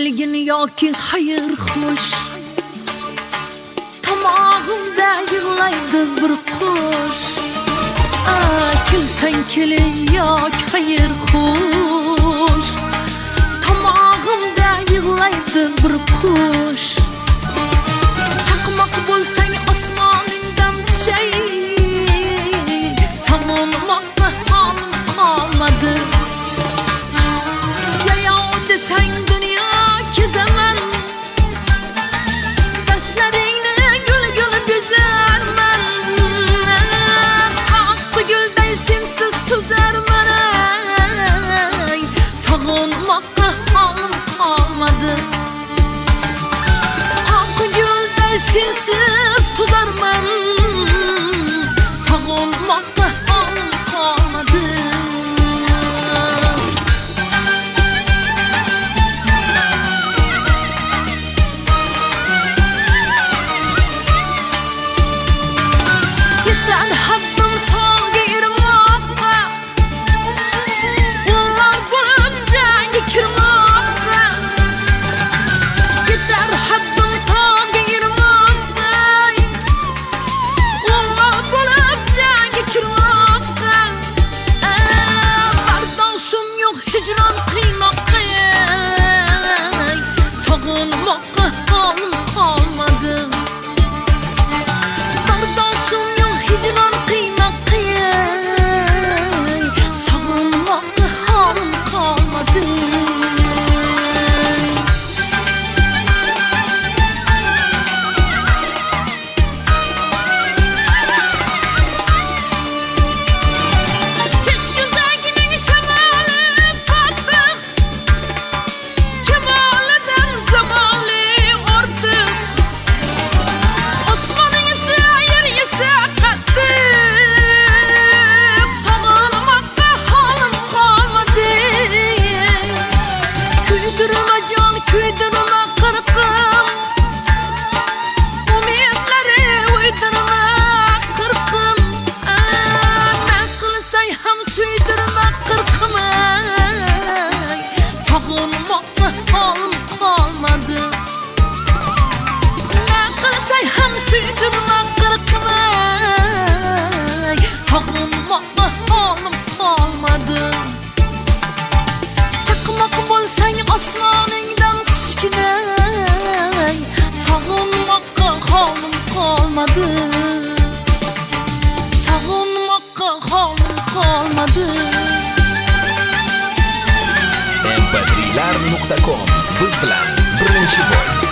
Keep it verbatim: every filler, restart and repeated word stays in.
kelgin yoki xayr xush. Tomog'imda yig'laydi bir qush. Kelsang kelin yoki xayr xush. Tomog'imda yig'laydi bir qush. Chaqmoq bo'lsang osmoningdan tushay. Savunmoqqa holim qolmadi. Yayov desang dunyo kezaman. Tashlaringni gul-gul bezarman. Qaqqa gulday sensiz tuzarman. Savunmoqqa holim qolmadi. Qaqqa gulday sensiz tuzarman. Savunmoqqa holim qolmadi. Yetar haddim tog'ga irmoqqa. Ular bo'lib jangga kirmoqqa. Yetar haddim tog'ga irmoqqa. Ular bo'lib jangga kirmoqqa. Bardoshim yo'q hijron qiynoqqa. Sog'inmoqqa holim qolmadi. Bardoshim yo'q hijron qiynoqqa. Sog'inmoqqa holim qolmadi. Hech go'zagining shamoli qattiq. Kamolidan zamoli ortiq. Osmoning esa yer esa qattiq. Sog'inmoqqa holim qolmadi. Kuydirma jon, kuydirma qirqim. Umidlari o'ydirma qirqim. Nima qilsang ham suydirma qirqim. Sog'inmoqqa holim qolmadi. Nima qilsang ham suydirma qirqim. Sog'inmoqqa holim qolmadi. Chaqmoq bo'lsang osmoningdan tushgina. Sog'inmoqqa holim qolmadi. Sog'inmoqqa holim qolmadi. em pe tri lar nuqta com biz bilan birinchi bo'l.